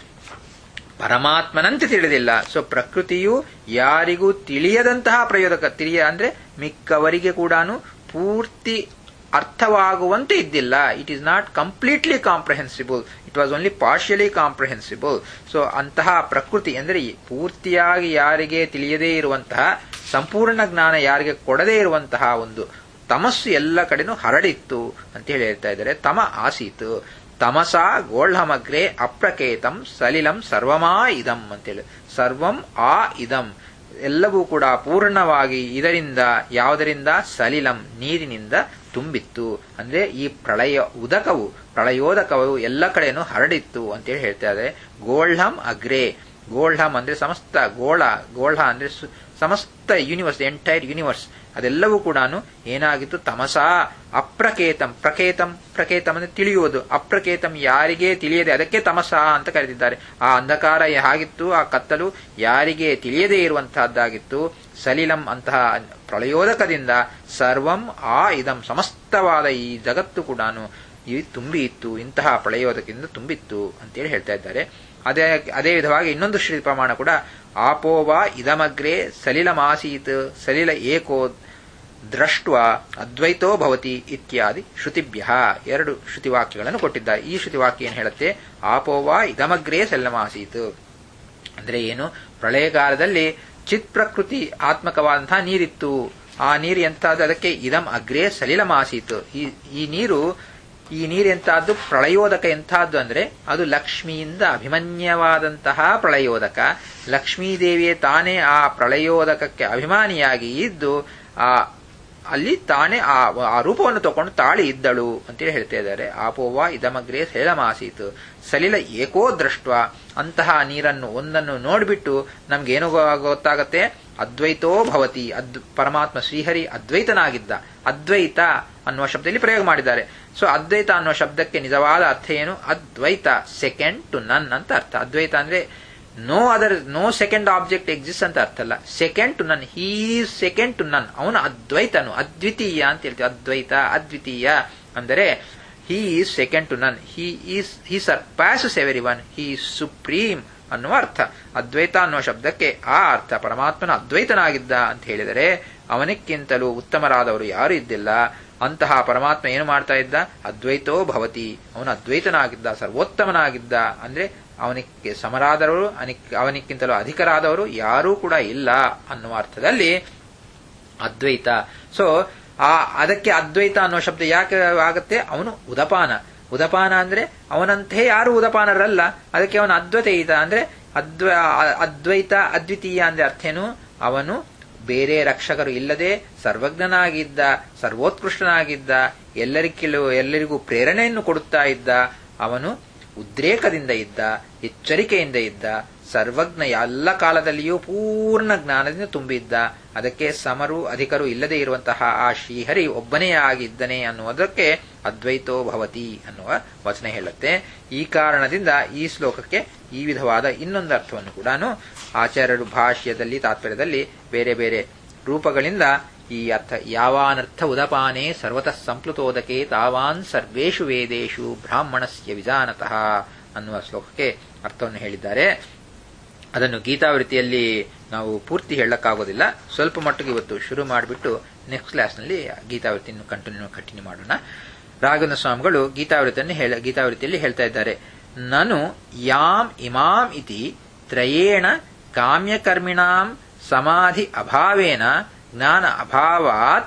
[SPEAKER 1] ಪರಮಾತ್ಮನಂತೆ ತಿಳಿದಿಲ್ಲ. ಸೊ ಪ್ರಕೃತಿಯು ಯಾರಿಗೂ ತಿಳಿಯದಂತಹ ಪ್ರಯೋಜಕ ಅಂದ್ರೆ ಮಿಕ್ಕವರಿಗೆ ಕೂಡ ಪೂರ್ತಿ ಅರ್ಥವಾಗುವಂತೆ ಇದ್ದಿಲ್ಲ. It is not completely comprehensible, it was only partially comprehensible. So ಅಂತಹ ಪ್ರಕೃತಿ ಅಂದ್ರೆ ಪೂರ್ತಿಯಾಗಿ ಯಾರಿಗೆ ತಿಳಿಯದೇ ಇರುವಂತಹ, ಸಂಪೂರ್ಣ ಜ್ಞಾನ ಯಾರಿಗೆ ಕೊಡದೇ ಇರುವಂತಹ ಒಂದು ತಮಸ್ಸು ಎಲ್ಲ ಕಡೆನೂ ಹರಡಿತ್ತು ಅಂತ ಹೇಳಿ ಹೇಳ್ತಾ ಇದ್ದಾರೆ. ತಮ ಆಸೀತ್ ತಮಸಾ ಗೋಳ್ಹಮಗ್ರೆ ಅಪ್ರಕೇತಂ ಸಲಿಲಂ ಸರ್ವಮಾ ಇದಂ ಅಂತೇಳಿ. ಸರ್ವಂ ಆ ಇದಂ, ಎಲ್ಲವೂ ಕೂಡ ಪೂರ್ಣವಾಗಿ ಇದರಿಂದ, ಯಾವುದರಿಂದ? ಸಲಿಲಂ ನೀರಿನಿಂದ ತುಂಬಿತ್ತು. ಅಂದ್ರೆ ಈ ಪ್ರಳಯೋದಕವು ಎಲ್ಲ ಕಡೆನೂ ಹರಡಿತ್ತು ಅಂತೇಳಿ ಹೇಳ್ತಾ ಇದ್ದಾರೆ. ಗೋಳ್ಹಂ ಅಗ್ರೆ, ಗೋಳ್ಹಂ ಅಂದ್ರೆ ಸಮಸ್ತ ಗೋಳ ಅಂದ್ರೆ ಸಮಸ್ತ ಯೂನಿವರ್ಸ್, ಎಂಟೈರ್ ಯೂನಿವರ್ಸ್ ಅದೆಲ್ಲವೂ ಕೂಡ ಏನಾಗಿತ್ತು? ತಮಸಾ ಅಪ್ರಕೇತಂ. ಪ್ರಕೇತಂ ಅಂದ್ರೆ ತಿಳಿಯುವುದು. ಅಪ್ರಕೇತಂ ಯಾರಿಗೆ ತಿಳಿಯದೆ, ಅದಕ್ಕೆ ತಮಸಾ ಅಂತ ಕರೆದಿದ್ದಾರೆ. ಆ ಅಂಧಕಾರ ಹೇಗಿತ್ತು, ಆ ಕತ್ತಲು ಯಾರಿಗೆ ತಿಳಿಯದೇ ಇರುವಂತಹದ್ದಾಗಿತ್ತು. ಸಲಿಲಂ ಅಂತಹ ಪ್ರಳಯೋದಕದಿಂದ ಸರ್ವಂ ಆ ಇದಂ ಸಮಸ್ತವಾದ ಈ ಜಗತ್ತು ಕೂಡ ತುಂಬಿ ಇತ್ತು, ಇಂತಹ ಪ್ರಳಯೋದಕದಿಂದ ತುಂಬಿತ್ತು ಅಂತೇಳಿ ಹೇಳ್ತಾ ಇದ್ದಾರೆ. ಅದೇ ವಿಧವಾಗಿ ಇನ್ನೊಂದು ಶ್ರುತಿ ಪ್ರಮಾಣ ಕೂಡ ಆಪೋವಾ ಇದಮಗ್ರೆ ಸಲಿಲಮಾಸೀತ್ ಸಲಿಲ ಏಕೋ ದೃಷ್ಟ ಅದ್ವೈತೋ ಭವತಿ ಇತ್ಯಾದಿ ಶ್ರುತಿಭ್ಯ 2 ಶ್ರುತಿವಾಕ್ಯಗಳನ್ನು ಕೊಟ್ಟಿದ್ದಾರೆ. ಈ ಶ್ರುತಿವಾಕ್ಯ ಏನು ಹೇಳುತ್ತೆ? ಆಪೋವಾ ಇದಮಗ್ರೆ ಸಲಿಲಮಾಸೀತ್ ಅಂದ್ರೆ ಏನು? ಪ್ರಳಯಕಾಲದಲ್ಲಿ ಚಿತ್ ಪ್ರಕೃತಿ ಆತ್ಮಕವಾದಂತಹ ನೀರಿತ್ತು. ಆ ನೀರು ಎಂತಾದ್ದು? ಅದಕ್ಕೆ ಇದಂ ಅಗ್ರೆ ಸಲಿಲಮಾಸೀತ್. ಈ ನೀರು ಎಂತಹದ್ದು? ಪ್ರಳಯೋದಕ. ಎಂತಹದ್ದು ಅಂದ್ರೆ ಅದು ಲಕ್ಷ್ಮಿಯಿಂದ ಅಭಿಮನ್ಯವಾದಂತಹ ಪ್ರಳಯೋದಕ. ಲಕ್ಷ್ಮೀದೇವಿಯೇ ತಾನೇ ಆ ಪ್ರಳಯೋದಕಕ್ಕೆ ಅಭಿಮಾನಿಯಾಗಿ ಇದ್ದು ಅಲ್ಲಿ ತಾನೇ ಆ ರೂಪವನ್ನು ತಗೊಂಡು ತಾಳಿ ಇದ್ದಳು ಅಂತೇಳಿ ಹೇಳ್ತಾ ಇದ್ದಾರೆ. ಆಪೋವಾ ಇದಮಗ್ರೆ ಸಲಿಲಮಾಸೀತ್ ಸಲಿಲ ಏಕೋ ದೃಷ್ಟ. ಅಂತಹ ನೀರನ್ನು ಒಂದನ್ನು ನೋಡಿಬಿಟ್ಟು ನಮ್ಗೇನು ಗೊತ್ತಾಗತ್ತೆ? ಅದ್ವೈತೋ ಭವತಿ. ಪರಮಾತ್ಮ ಶ್ರೀಹರಿ ಅದ್ವೈತನಾಗಿದ್ದ. ಅದ್ವೈತ ಅನ್ನುವ ಶಬ್ದದಲ್ಲಿ ಪ್ರಯೋಗ ಮಾಡಿದ್ದಾರೆ. ಸೊ ಅದ್ವೈತ ಅನ್ನುವ ಶಬ್ದಕ್ಕೆ ನಿಜವಾದ ಅರ್ಥ ಏನು? ಅದ್ವೈತ, ಸೆಕೆಂಡ್ ಟು ನನ್ ಅಂತ ಅರ್ಥ. ಅದ್ವೈತ ಅಂದ್ರೆ ನೋ ಸೆಕೆಂಡ್ ಆಬ್ಜೆಕ್ಟ್ ಎಕ್ಸಿಸ್ಟ್ ಅಂತ ಅರ್ಥ ಅಲ್ಲ. Second to none, Hi second to ನನ್. ಅವನು ಅದ್ವೈತನು, ಅದ್ವಿತೀಯ ಅಂತ ಹೇಳ್ತೀವಿ. ಅದ್ವೈತ ಅದ್ವಿತೀಯ ಅಂದರೆ he is second to none, he surpasses every one, he is supreme ಅನ್ನುವ ಅರ್ಥ. ಅದ್ವೈತ ಅನ್ನುವ ಶಬ್ದಕ್ಕೆ ಆ ಅರ್ಥ. ಪರಮಾತ್ಮನ ಅದ್ವೈತನಾಗಿದ್ದ ಅಂತ ಹೇಳಿದರೆ ಅವನಿಕ್ಕಿಂತಲೂ ಉತ್ತಮರಾದವರು ಯಾರು ಇದ್ದಿಲ್ಲ. ಅಂತಹ ಪರಮಾತ್ಮ ಏನು ಮಾಡ್ತಾ ಇದ್ದ? ಅದ್ವೈತೋ ಭವತಿ. ಅವನು ಅದ್ವೈತನಾಗಿದ್ದ, ಸರ್ವೋತ್ತಮನಾಗಿದ್ದ. ಅಂದ್ರೆ ಅವನಿಗೆ ಸಮರಾದವರು, ಅವನಿಕ್ಕಿಂತಲೂ ಅಧಿಕರಾದವರು ಯಾರೂ ಕೂಡ ಇಲ್ಲ ಅನ್ನುವ ಅರ್ಥದಲ್ಲಿ ಅದ್ವೈತ. ಸೊ ಅದಕ್ಕೆ ಅದ್ವೈತ ಅನ್ನುವ ಶಬ್ದ ಯಾಕೆ ಆಗತ್ತೆ? ಅವನು ಉದಪಾನ ಅಂದ್ರೆ ಅವನಂತೆ ಯಾರು ಉದಪಾನರಲ್ಲ. ಅದಕ್ಕೆ ಅವನು ಅದ್ವೈತ ಅಂದ್ರೆ ಅದ್ವೈತ ಅದ್ವಿತೀಯ ಅಂದ್ರೆ ಅರ್ಥೇನು? ಅವನು ಬೇರೆ ರಕ್ಷಕರು ಇಲ್ಲದೆ ಸರ್ವಜ್ಞನಾಗಿದ್ದ, ಸರ್ವೋತ್ಕೃಷ್ಟನಾಗಿದ್ದ, ಎಲ್ಲರಿಗೂ ಪ್ರೇರಣೆಯನ್ನು ಕೊಡುತ್ತಾ ಇದ್ದ. ಅವನು ಉದ್ರೇಕದಿಂದ ಇದ್ದ, ಎಚ್ಚರಿಕೆಯಿಂದ ಇದ್ದ, ಸರ್ವಜ್ಞ, ಎಲ್ಲ ಕಾಲದಲ್ಲಿಯೂ ಪೂರ್ಣ ಜ್ಞಾನದಿಂದ ತುಂಬಿದ್ದ. ಅದಕ್ಕೆ ಸಮರು ಅಧಿಕರು ಇಲ್ಲದೆ ಇರುವಂತಹ ಆ ಶ್ರೀಹರಿ ಒಬ್ಬನೇ ಆಗಿದ್ದನೆ ಅನ್ನುವುದಕ್ಕೆ ಅದ್ವೈತೋ ಭವತಿ ಅನ್ನುವ ವಚನ ಹೇಳುತ್ತೆ. ಈ ಕಾರಣದಿಂದ ಈ ಶ್ಲೋಕಕ್ಕೆ ಈ ವಿಧವಾದ ಇನ್ನೊಂದು ಅರ್ಥವನ್ನು ಕೂಡ ಆಚಾರ್ಯರು ಭಾಷ್ಯದಲ್ಲಿ, ತಾತ್ಪರ್ಯದಲ್ಲಿ ಬೇರೆ ಬೇರೆ ರೂಪಗಳಿಂದ ಈ ಅರ್ಥ ಯಾವಾನರ್ಥ ಉದಪಾನೆ ಸರ್ವತಃ ಸಂಪ್ಲುತೋದಕೆ ತಾವಾನ್ ಸರ್ವೇಷು ವೇದೇಶು ಬ್ರಾಹ್ಮಣಸ್ಯ ವಿಜಾನತಃ ಅನ್ನುವ ಶ್ಲೋಕಕ್ಕೆ ಅರ್ಥವನ್ನು ಹೇಳಿದ್ದಾರೆ. ಅದನ್ನು ಗೀತಾವೃತ್ತಿಯಲ್ಲಿ ನಾವು ಪೂರ್ತಿ ಹೇಳಕ್ಕಾಗೋದಿಲ್ಲ. ಸ್ವಲ್ಪ ಮಟ್ಟಿಗೆ ಇವತ್ತು ಶುರು ಮಾಡಿಬಿಟ್ಟು ನೆಕ್ಸ್ಟ್ ಕ್ಲಾಸ್ನಲ್ಲಿ ಗೀತಾವೃತ್ತಿಯನ್ನು ಕಂಟಿನ್ಯೂ ಮಾಡೋಣ. ರಾಘವೇಂದ್ರ ಸ್ವಾಮಿಗಳು ಗೀತಾವೃತ್ತಿಯಲ್ಲಿ ಹೇಳ್ತಾ ಇದ್ದಾರೆ, ನನು ಯಾಂ ಇಮಾಂ ಇತಿ ತ್ರಯೇಣ ಕಾಮ್ಯಕರ್ಮಿಣಾಂ ಸಮಾಧಿ ಅಭಾವೇನ ಜ್ಞಾನ ಅಭಾವಾತ್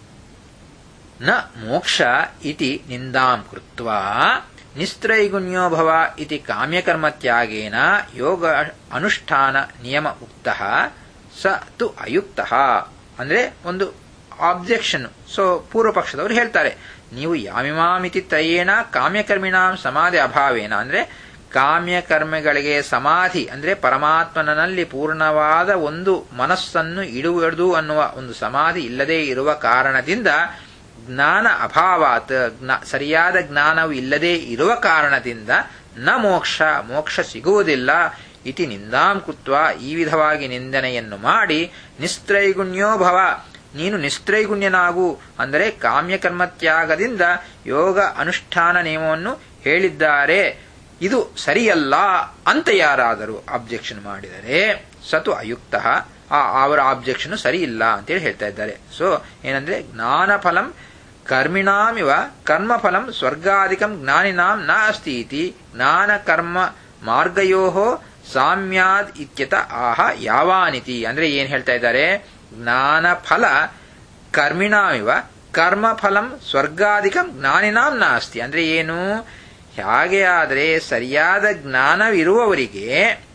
[SPEAKER 1] ನ ಮೋಕ್ಷ ಇತಿ ನಿಂದಾಂ ಕೃತ್ವಾ ನಿಸ್ತ್ರೈಗುಣ್ಯೋ ಭವ ಇತಿ ಕಾಮ್ಯಕರ್ಮತ್ಯಾಗೇನ ಯೋಗ ಅನುಷ್ಠಾನ ನಿಯಮ ಉಕ್ತಃ ಸ ತು ಅಯುಕ್ತಃ. ಅಂದ್ರೆ ಒಂದು ಆಬ್ಜೆಕ್ಷನ್. ಸೊ ಪೂರ್ವ ಪಕ್ಷದವರು ಹೇಳ್ತಾರೆ, ನೀವು ಯಾಮಿಮಾಮಿತಿ ತ್ರಯೇಣ ಕಾಮ್ಯಕರ್ಮಿಣಾಂ ಸಮಾಧಿ ಅಭಾವೇನ ಅಂದ್ರೆ ಕಾಮ್ಯಕರ್ಮಗಳಿಗೆ ಸಮಾಧಿ ಅಂದ್ರೆ ಪರಮಾತ್ಮನಲ್ಲಿ ಪೂರ್ಣವಾದ ಒಂದು ಮನಸ್ಸನ್ನು ಇಡುವುದು ಅನ್ನುವ ಒಂದು ಸಮಾಧಿ ಇಲ್ಲದೆ ಇರುವ ಕಾರಣದಿಂದ ಜ್ಞಾನ ಅಭಾವಾತ್ ಸರಿಯಾದ ಜ್ಞಾನವು ಇಲ್ಲದೆ ಇರುವ ಕಾರಣದಿಂದ ನ ಮೋಕ್ಷ ಸಿಗುವುದಿಲ್ಲ ಇತಿ ನಿಂದಾಂ ಕೃತ್ವ ಈ ವಿಧವಾಗಿ ನಿಂದನೆಯನ್ನು ಮಾಡಿ ನಿಸ್ತ್ರೈಗುಣ್ಯೋ ಭವ ನೀನು ನಿಸ್ತ್ರೈಗುಣ್ಯನಾಗು ಅಂದರೆ ಕಾಮ್ಯಕರ್ಮತ್ಯಾಗದಿಂದ ಯೋಗ ಅನುಷ್ಠಾನ ನಿಯಮವನ್ನು ಹೇಳಿದ್ದಾರೆ, ಇದು ಸರಿಯಲ್ಲ ಅಂತ ಯಾರಾದರೂ ಅಬ್ಜೆಕ್ಷನ್ ಮಾಡಿದರೆ ಸತು ಅಯುಕ್ತ, ಅವರ ಆಬ್ಜೆಕ್ಷನ್ ಸರಿ ಇಲ್ಲ ಅಂತೇಳಿ ಹೇಳ್ತಾ ಇದ್ದಾರೆ. ಸೊ ಏನಂದ್ರೆ ಜ್ಞಾನಫಲಂ ಕರ್ಮಿಣಾಮಿವ ಕರ್ಮಫಲಂ ಸ್ವರ್ಗಾಧಿಕಂ ಜ್ಞಾನಿನಾಂ ನ ಅಸ್ತಿ ಇತಿ ಜ್ಞಾನ ಕರ್ಮ ಮಾರ್ಗಯೋ ಸಾಮ್ಯಾದ್ ಇತ್ಯತ ಆಹ ಯಾವಾನಿತಿ. ಅಂದ್ರೆ ಏನ್ ಹೇಳ್ತಾ ಇದ್ದಾರೆ, ಜ್ಞಾನಫಲ ಕರ್ಮಿಣಾಮಿವ ಕರ್ಮಫಲಂ ಸ್ವರ್ಗಾಧಿಕಂ ಜ್ಞಾನಿನಾಂ ನ ಅಸ್ತಿ ಅಂದ್ರೆ ಏನು, ಹಾಗೆ ಆದರೆ ಸರಿಯಾದ ಜ್ಞಾನವಿರುವವರಿಗೆ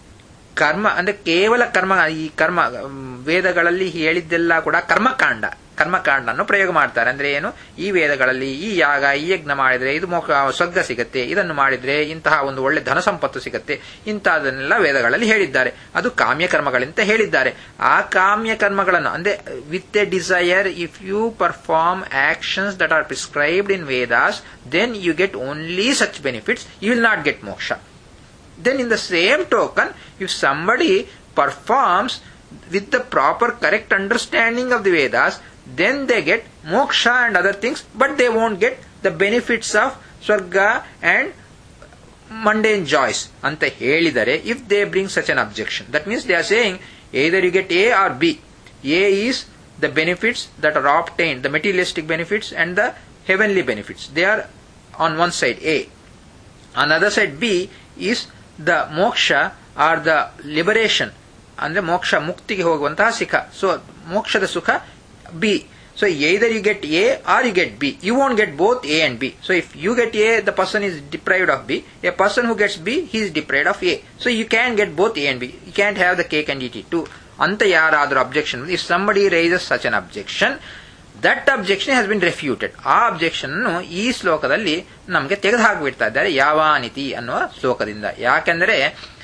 [SPEAKER 1] ಕರ್ಮ ಅಂದ್ರೆ ಕೇವಲ ಕರ್ಮ, ಈ ಕರ್ಮ ವೇದಗಳಲ್ಲಿ ಹೇಳಿದ್ದೆಲ್ಲ ಕೂಡ ಕರ್ಮಕಾಂಡ, ಕರ್ಮಕಾಂಡನ್ನು ಪ್ರಯೋಗ ಮಾಡ್ತಾರೆ. ಅಂದ್ರೆ ಏನು, ಈ ವೇದಗಳಲ್ಲಿ ಈ ಯಾಗ ಈ ಯಜ್ಞ ಮಾಡಿದ್ರೆ ಇದು ಸ್ವರ್ಗ ಸಿಗತ್ತೆ, ಇದನ್ನು ಮಾಡಿದ್ರೆ ಇಂತಹ ಒಂದು ಒಳ್ಳೆ ಧನ ಸಂಪತ್ತು ಸಿಗತ್ತೆ, ಇಂತಹದನ್ನೆಲ್ಲ ವೇದಗಳಲ್ಲಿ ಹೇಳಿದ್ದಾರೆ. ಅದು ಕಾಮ್ಯ ಕರ್ಮಗಳಿಂತ ಹೇಳಿದ್ದಾರೆ. ಆ ಕಾಮ್ಯ ಕರ್ಮಗಳನ್ನು ಅಂದ್ರೆ with a desire, if you perform actions that are prescribed in Vedas, then you get only such benefits, you will not get moksha. Then in the same token, if somebody performs with the proper correct understanding of the Vedas, then they get moksha and other things, but they won't get the benefits of swarga and mundane joys anta helidare. If they bring such an objection, that means they are saying either you get A or B. A is the benefits that are obtained, the materialistic benefits and the heavenly benefits. They are on one side A. On the other side B is the moksha or the liberation. ಅಂದ್ರೆ ಮೋಕ್ಷ ಮುಕ್ತಿಗೆ ಹೋಗುವಂತಹ ಸುಖ. ಸೊ ಮೋಕ್ಷದ ಸುಖ B. So either you get A or you get B. You won't get both A and B. So if you get A, the person is deprived of B. A person who gets B, he is deprived of A. So you can get both A and B. You can't have the cake and eat it too. ಅಂತ ಯಾರಾದರೂ objection, if somebody raises such an objection, that objection has been refuted. ಆ ಅಬ್ಜೆಕ್ಷನ್ ಅನ್ನು ಈ ಶ್ಲೋಕದಲ್ಲಿ ನಮಗೆ ತೆಗೆದು ಹಾಕಿಬಿಡ್ತಾ ಇದ್ದಾರೆ ಯಾವಾನಿತಿ ಅನ್ನುವ ಶ್ಲೋಕದಿಂದ. ಯಾಕೆಂದರೆ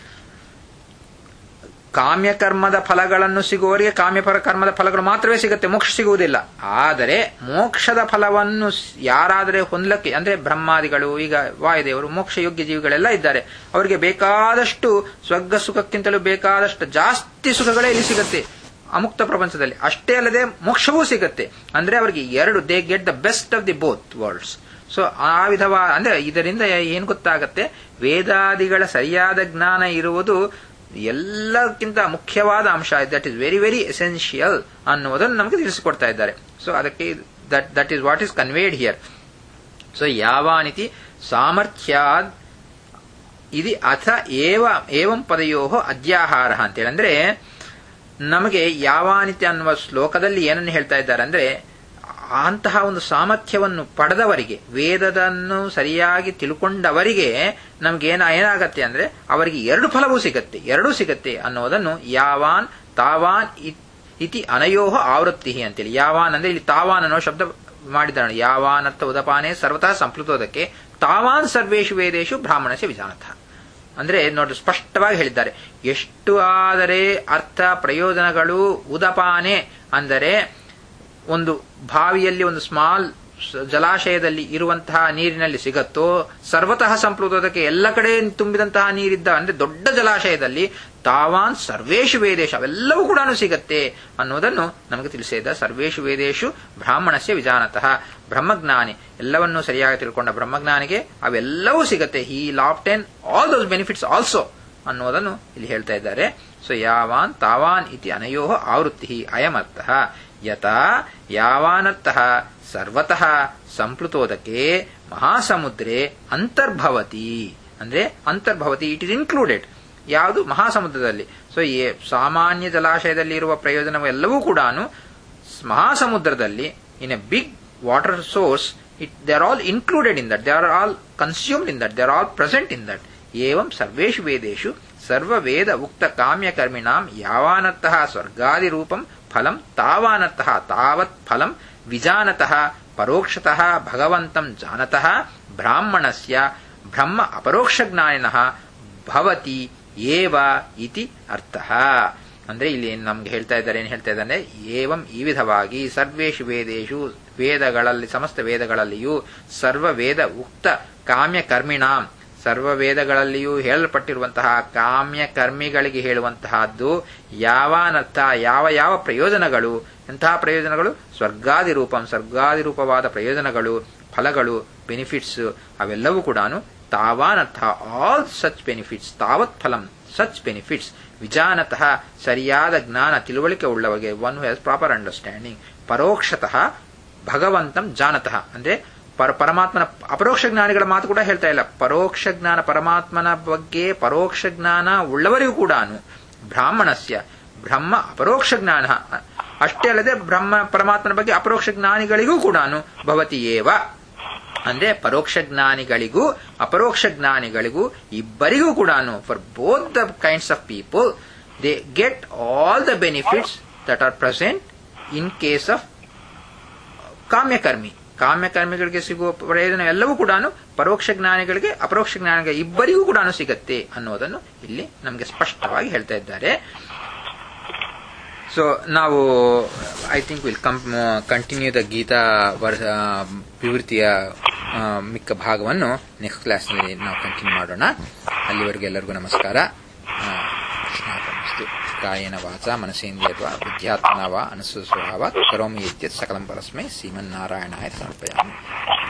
[SPEAKER 1] ಕಾಮ್ಯಕರ್ಮದ ಫಲಗಳನ್ನು ಸಿಗುವವರಿಗೆ ಕಾಮ್ಯಪರ ಕರ್ಮದ ಫಲಗಳು ಮಾತ್ರವೇ ಸಿಗುತ್ತೆ, ಮೋಕ್ಷ ಸಿಗುವುದಿಲ್ಲ. ಆದರೆ ಮೋಕ್ಷದ ಫಲವನ್ನು ಯಾರಾದರೆ ಹೊಂದಲಿಕ್ಕೆ, ಅಂದ್ರೆ ಬ್ರಹ್ಮಾದಿಗಳು, ಈಗ ವಾಯುದೇವರು, ಮೋಕ್ಷ ಯೋಗ್ಯ ಜೀವಿಗಳೆಲ್ಲ ಇದ್ದಾರೆ, ಅವರಿಗೆ ಬೇಕಾದಷ್ಟು ಸ್ವರ್ಗ ಸುಖಕ್ಕಿಂತಲೂ ಬೇಕಾದಷ್ಟು ಜಾಸ್ತಿ ಸುಖಗಳೇ ಇಲ್ಲಿ ಸಿಗುತ್ತೆ ಅಮುಕ್ತ ಪ್ರಪಂಚದಲ್ಲಿ. ಅಷ್ಟೇ ಅಲ್ಲದೆ ಮೋಕ್ಷವೂ ಸಿಗುತ್ತೆ. ಅಂದ್ರೆ ಅವರಿಗೆ ಎರಡು, they get the best of the both worlds. So ಆ ವಿಧವಾದ, ಅಂದ್ರೆ ಇದರಿಂದ ಏನ್ ಗೊತ್ತಾಗತ್ತೆ, ವೇದಾದಿಗಳ ಸರಿಯಾದ ಜ್ಞಾನ ಇರುವುದು ಎಲ್ಲಕ್ಕಿಂತ ಮುಖ್ಯವಾದ ಅಂಶ. That is very very essential ಅನ್ನುವುದನ್ನು ನಮಗೆ ತಿಳಿಸಿಕೊಡ್ತಾ ಇದ್ದಾರೆ. ಸೊ ಅದಕ್ಕೆ that is what is conveyed here. So ಯಾವಾನಿತಿ ಸಾಮರ್ಥ್ಯಾದ್ ಇದು ಅಥ ಏವಂ ಪದಯೋ ಅದ್ಯಾಹಾರ ಅಂತೇಳಿ. ಅಂದ್ರೆ ನಮಗೆ ಯಾವಾನಿತಿ ಅನ್ನುವ ಶ್ಲೋಕದಲ್ಲಿ ಏನನ್ನು ಹೇಳ್ತಾ ಇದ್ದಾರೆ ಅಂದ್ರೆ, ಅಂತಹ ಒಂದು ಸಾಮರ್ಥ್ಯವನ್ನು ಪಡೆದವರಿಗೆ, ವೇದದನ್ನು ಸರಿಯಾಗಿ ತಿಳ್ಕೊಂಡವರಿಗೆ ಏನಾಗತ್ತೆ ಅಂದ್ರೆ ಅವರಿಗೆ ಎರಡು ಫಲವೂ ಸಿಗತ್ತೆ, ಎರಡೂ ಸಿಗತ್ತೆ ಅನ್ನೋದನ್ನು ಯಾವಾನ್ ತಾವಾನ್ ಇತಿ ಅನಯೋಹ ಆವೃತ್ತಿ ಅಂತೇಳಿ. ಯಾವಾನ್ ಅಂದ್ರೆ ಇಲ್ಲಿ ತಾವಾನ್ ಅನ್ನೋ ಶಬ್ದ ಮಾಡಿದ್ದಾನೆ. ಯಾವಾನತ್ತ ಉದಪಾನೆ ಸರ್ವತಃ ಸಂಪ್ಲುತೋದಕ್ಕೆ ತಾವಾನ್ ಸರ್ವೇಶು ವೇದೇಶು ಬ್ರಾಹ್ಮಣಸ್ಯ ವಿಜಾನತಃ. ಅಂದ್ರೆ ನೋಡಿ, ಸ್ಪಷ್ಟವಾಗಿ ಹೇಳಿದ್ದಾರೆ. ಎಷ್ಟು ಆದರೆ ಅರ್ಥ ಪ್ರಯೋಜನಗಳು ಉದಪಾನೆ ಅಂದರೆ ಒಂದು ಬಾವಿಯಲ್ಲಿ, ಒಂದು ಸ್ಮಾಲ್ ಜಲಾಶಯದಲ್ಲಿ ಇರುವಂತಹ ನೀರಿನಲ್ಲಿ ಸಿಗತ್ತೋ, ಸರ್ವತಃ ಸಂಪ್ಲುತೋದಕ್ಕೆ ಎಲ್ಲ ಕಡೆ ತುಂಬಿದಂತಹ ನೀರಿದ್ದ ಅಂದ್ರೆ ದೊಡ್ಡ ಜಲಾಶಯದಲ್ಲಿ ತಾವಾನ್ ಸರ್ವೇಶು ವೇದೇಶು ಅವೆಲ್ಲವೂ ಕೂಡ ಸಿಗತ್ತೆ ಅನ್ನೋದನ್ನು ನಮಗೆ ತಿಳಿಸಿದ. ಸರ್ವೇಶು ವೇದೇಶು ಬ್ರಾಹ್ಮಣಸ್ಯ ವಿಜಾನತಃ, ಬ್ರಹ್ಮಜ್ಞಾನಿ ಎಲ್ಲವನ್ನೂ ಸರಿಯಾಗಿ ತಿಳ್ಕೊಂಡ ಬ್ರಹ್ಮಜ್ಞಾನಿಗೆ ಅವೆಲ್ಲವೂ ಸಿಗತ್ತೆ. He obtains all those benefits also ಅನ್ನೋದನ್ನು ಇಲ್ಲಿ ಹೇಳ್ತಾ ಇದ್ದಾರೆ. ಸೊ ಯಾವಾನ್ ತಾವಾನ್ ಇತಿ ಅನಯೋ ಆವೃತ್ತಿ ಅಯಮರ್ಥಃ. ಯಥಾ ಯಾವಾನತ್ತಃ ಸರ್ವತಃ ಸಂಪ್ಲುತೋದಕ್ಕೆ ಮಹಾಸಮುದ್ರೇ ಅಂತರ್ಭವತಿ. ಅಂದ್ರೆ ಅಂತರ್ಭವತಿ, ಇಟ್ ಇಸ್ ಇನ್ಕ್ಲೂಡೆಡ್. ಯಾವುದು? ಮಹಾಸಮುದ್ರದಲ್ಲಿ. ಸೊ ಸಾಮಾನ್ಯ ಜಲಾಶಯದಲ್ಲಿ ಇರುವ ಪ್ರಯೋಜನವೆಲ್ಲವೂ ಕೂಡ ಮಹಾಸಮುದ್ರದಲ್ಲಿ, in a big water source, they are all included in that, they are all consumed in that, they are all present in that. ಏವಂ ಸರ್ವೇಷು ವೇದೇಶು ಸರ್ವ ವೇದ ಉಕ್ತ ಕಾಮ್ಯ ಕರ್ಮಿಣಾಂ ಯಾವಾನತ್ತಃ ಸ್ವರ್ಗಾದಿ ರೂಪಂ ಫಲಂ ತಾವಾನತ್ತಃ ತಾವತ್ ಫಲಂ ವಿಜಾನತಃ ಪರೋಕ್ಷತಃ ಭಗವಂತಂ ಜಾನತಃ ಬ್ರಾಹ್ಮಣಸ್ಯ ಬ್ರಹ್ಮ ಅಪರೋಕ್ಷಜ್ಞಾನಿನಃ ಭವತಿ ಏವ ಇತಿ ಅರ್ಥಃ. ಅಂದ್ರೆ ಇಲ್ಲಿ ನಮ್ಗೆ ಹೇಳ್ತಾ ಇದ್ದಾರೆ, ಏನ್ ಹೇಳ್ತಾ ಇದ್ದಾನೆ, ಏವಂ ಈ ವಿಧವಾಗಿ ಸರ್ವೇಷು ವೇದೇಶು ವೇದಗಳಲ್ಲಿ, ಸಮಸ್ತ ವೇದಗಳಲ್ಲಿಯೂ ಸರ್ವ ವೇದ ಉಕ್ತ ಕಾಮ್ಯ ಕರ್ಮಿಣಾಂ, ಸರ್ವ ವೇದಗಳಲ್ಲಿಯೂ ಹೇಳಲ್ಪಟ್ಟಿರುವಂತಹ ಕಾಮ್ಯ ಕರ್ಮಿಗಳಿಗೆ ಹೇಳುವಂತಹದ್ದು ಯಾವಾನರ್ಥ, ಯಾವ ಯಾವ ಪ್ರಯೋಜನಗಳು, ಎಂತಹ ಪ್ರಯೋಜನಗಳು, ಸ್ವರ್ಗಾದಿ ರೂಪಂ, ಸ್ವರ್ಗಾದಿ ರೂಪವಾದ ಪ್ರಯೋಜನಗಳು, ಫಲಗಳು, ಬೆನಿಫಿಟ್ಸ್, ಅವೆಲ್ಲವೂ ಕೂಡ ತಾವಾನರ್ಥ, ಆಲ್ ಸಚ್ ಬೆನಿಫಿಟ್ಸ್, ತಾವತ್ ಫಲಂ ಸಚ್ ಬೆನಿಫಿಟ್ಸ್, ವಿಜಾನತಃ ಸರಿಯಾದ ಜ್ಞಾನ ತಿಳುವಳಿಕೆ ಉಳ್ಳವರಿಗೆ, one who has proper understanding, ಪರೋಕ್ಷತಃ ಭಗವಂತಂ ಜಾನತಃ ಅಂದ್ರೆ ಪರಮಾತ್ಮನ ಅಪರೋಕ್ಷ ಜ್ಞಾನಿಗಳ ಮಾತು ಕೂಡ ಹೇಳ್ತಾ ಇಲ್ಲ, ಪರೋಕ್ಷ ಜ್ಞಾನ, ಪರಮಾತ್ಮನ ಬಗ್ಗೆ ಪರೋಕ್ಷ ಜ್ಞಾನ ಉಳ್ಳವರಿಗೂ ಕೂಡ ಬ್ರಾಹ್ಮಣಸ್ಯ ಬ್ರಹ್ಮ ಅಪರೋಕ್ಷ ಜ್ಞಾನ, ಅಷ್ಟೇ ಅಲ್ಲದೆ ಪರಮಾತ್ಮನ ಬಗ್ಗೆ ಅಪರೋಕ್ಷ ಜ್ಞಾನಿಗಳಿಗೂ ಕೂಡ ಭವತಿ ಏವ ಅಂದ್ರೆ ಪರೋಕ್ಷ ಜ್ಞಾನಿಗಳಿಗೂ ಅಪರೋಕ್ಷ ಜ್ಞಾನಿಗಳಿಗೂ ಇಬ್ಬರಿಗೂ ಕೂಡ, for both the kinds of people, they get all the benefits that are present in case of ಕಾಮ್ಯಕರ್ಮಿಗಳಿಗೆ ಸಿಗುವ ಪ್ರಯೋಜನ ಎಲ್ಲವೂ ಕೂಡ ಪರೋಕ್ಷ ಜ್ಞಾನಿಗಳಿಗೆ ಅಪರೋಕ್ಷ ಜ್ಞಾನಿಗಳಿಗೆ ಇಬ್ಬರಿಗೂ ಕೂಡ ಸಿಗತ್ತೆ ಅನ್ನೋದನ್ನು ಇಲ್ಲಿ ನಮಗೆ ಸ್ಪಷ್ಟವಾಗಿ ಹೇಳ್ತಾ ಇದ್ದಾರೆ. ಸೊ ನಾವು I think will continue the Gita ವಿವೃತ್ತಿಯ ಮಿಕ್ಕ ಭಾಗವನ್ನು ನೆಕ್ಸ್ಟ್ ಕ್ಲಾಸ್ನಲ್ಲಿ ನಾವು ಕಂಟಿನ್ಯೂ ಮಾಡೋಣ. ಅಲ್ಲಿವರೆಗೂ ಎಲ್ಲರಿಗೂ ನಮಸ್ಕಾರ. ಕೃಷ್ಣಾರ್ಪಣಮಸ್ತು. ಕಾಯೇನ ವಾಚಾ ಮನಸೇಂದ್ರಿಯರ್ವಾ ಬುದ್ಧ್ಯಾತ್ಮನಾ ವಾ ಅನುಸೃತಸ್ವಭಾವಾತ್ ಕರೋಮಿ ಯದ್ಯತ್ ಸಕಲಂ ಪರಸ್ಮೈ ಶ್ರೀಮನ್ನಾರಾಯಣಾಯ ಸಮರ್ಪಯಾಮಿ.